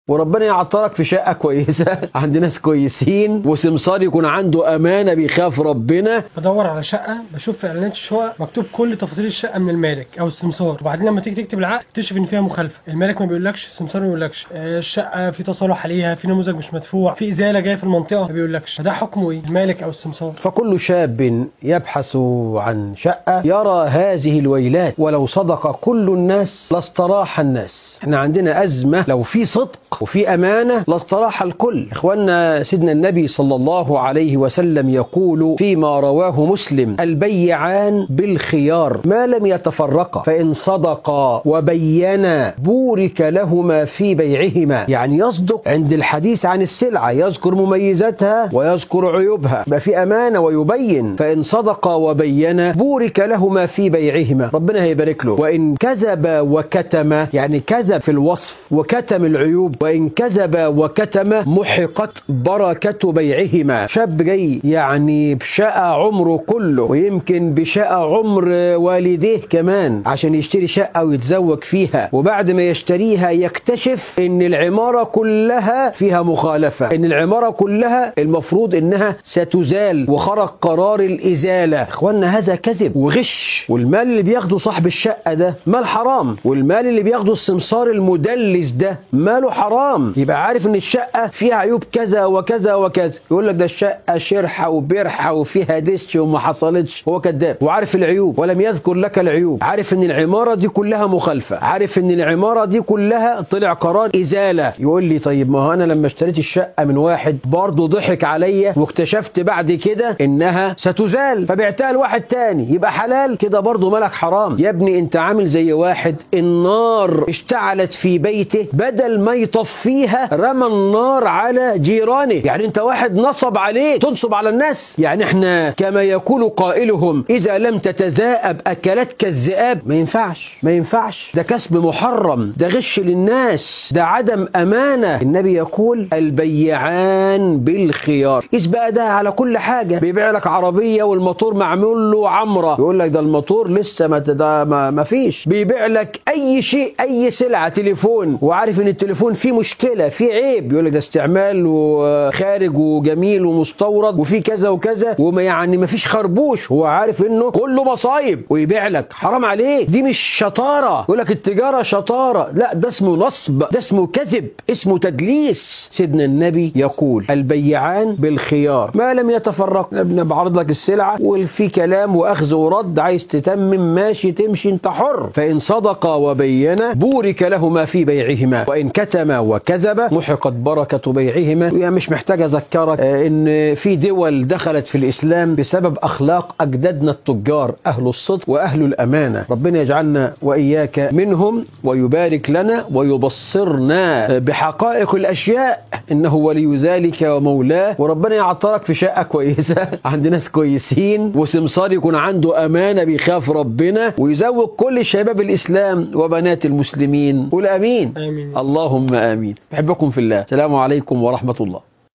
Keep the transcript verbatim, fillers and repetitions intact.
وربنا يعطرك في شقة كويسة عند ناس كويسين، وسمسار يكون عنده أمانة بيخاف ربنا. بدور على شقة، بشوف في إعلانات الشقق مكتوب كل تفاصيل الشقة من المالك أو السمسار، وبعدين لما تيجي تكتب العقد تكتشف إن فيها مخالفة. المالك ما بيقولكش، السمسار ما بيقولكش. الشقة في تصالح عليها، في نموذج مش مدفوع، في إزالة جاية في المنطقة، ما بيقولكش. ده حكمه إيه؟ المالك أو السمسار. فكل شاب يبحث عن شقة يرى هذه الويلات، ولو صدق كل الناس لاستراح الناس. احنا عندنا أزمة، لو في صدق وفي أمانة لاستراح الكل. إخواننا، سيدنا النبي صلى الله عليه وسلم يقول فيما رواه مسلم: البيعان بالخيار ما لم يتفرقا، فإن صدقا وبينا بورك لهما في بيعهما. يعني يصدق عند الحديث عن السلعة، يذكر مميزاتها ويذكر عيوبها، يبقى في أمانة ويبين. فإن صدقا وبينا بورك لهما في بيعهما، ربنا هيبارك له. وإن كذب وكتم، يعني كذب في الوصف وكتم العيوب، وإن كذب وكتم محقت بركة بيعهما. شاب جاي يعني بشقة عمره كله، ويمكن بشقة عمر والديه كمان، عشان يشتري شقة ويتزوج فيها، وبعد ما يشتريها يكتشف ان العمارة كلها فيها مخالفة، ان العمارة كلها المفروض انها ستزال، وخرج قرار الإزالة. اخوانا، هذا كذب وغش. والمال اللي بياخده صاحب الشقة ده مال حرام، والمال اللي بياخده السمسار المدلس ده ماله حرام. يبقى عارف ان الشقة فيها عيوب كذا وكذا وكذا، يقول لك ده الشقة شرحة وبرحة وفيها دش وما حصلتش، هو كذاب. وعارف العيوب ولم يذكر لك العيوب. عارف ان العمارة دي كلها مخالفة، عارف ان العمارة دي كلها طلع قرار إزالة. يقول لي طيب ما هو انا لما اشتريت الشقة من واحد برضه ضحك عليا، واكتشفت بعد كده انها ستزال فبعتها لواحد تاني، يبقى حلال كده برضه مالك حرام. يا ابني انت عامل زي واحد النار اشتعلت في بيته، بدل ما يطفيها رمى النار على جيرانه. يعني انت واحد نصب عليك تنصب على الناس. يعني احنا كما يقول قائلهم: اذا لم تتذائب اكلتك الذئاب. ما ينفعش، ما ينفعش، ده كسب محرم، ده غش للناس، ده عدم امانه. النبي يقول: البيعان بالخيار. قيس بقى ده على كل حاجه. بيبيع لك عربيه والموتور معمول له عمره، يقول لك ده الموتور لسه ما ده ما, ما فيش. بيبيع لك اي شيء، اي سلعه، تليفون، وعارف ان التليفون فيه مشكله، فيه عيب، يقول لك ده استعمال وخارج وجميل ومستورد وفيه كذا وكذا، وما يعني ما فيش خربوش، هو عارف انه كله مصايب ويبيع لك. حرام عليك، دي مش شطاره. يقول لك التجاره شطاره، لا، ده اسمه نصب، ده اسمه كذب، اسمه تدليس. سيدنا النبي يقول: البيعان بالخيار ما لم يتفرق. انا بعرض لك السلعه وفي كلام واخذ ورد، عايز تتمم ماشي، تمشي انت حر. فان صدقا وبينا بورك لهما في بيعهما، وان كتما وكذب محقت بركه بيعهما. يعني مش محتاج اذكرك ان في دول دخلت في الاسلام بسبب اخلاق اجدادنا التجار، اهل الصدق واهل الامانه. ربنا يجعلنا واياك منهم، ويبارك لنا ويبصرنا بحقائق الاشياء، انه ولي ذلك ومولاه. وربنا يعطرك في شقه كويسه عند ناس كويسين، وسمسار يكون عنده امانه بيخاف ربنا، ويزوج كل شباب الاسلام وبنات المسلمين. قول امين. آمين. اللهم امين. بحبكم في الله. السلام عليكم ورحمه الله.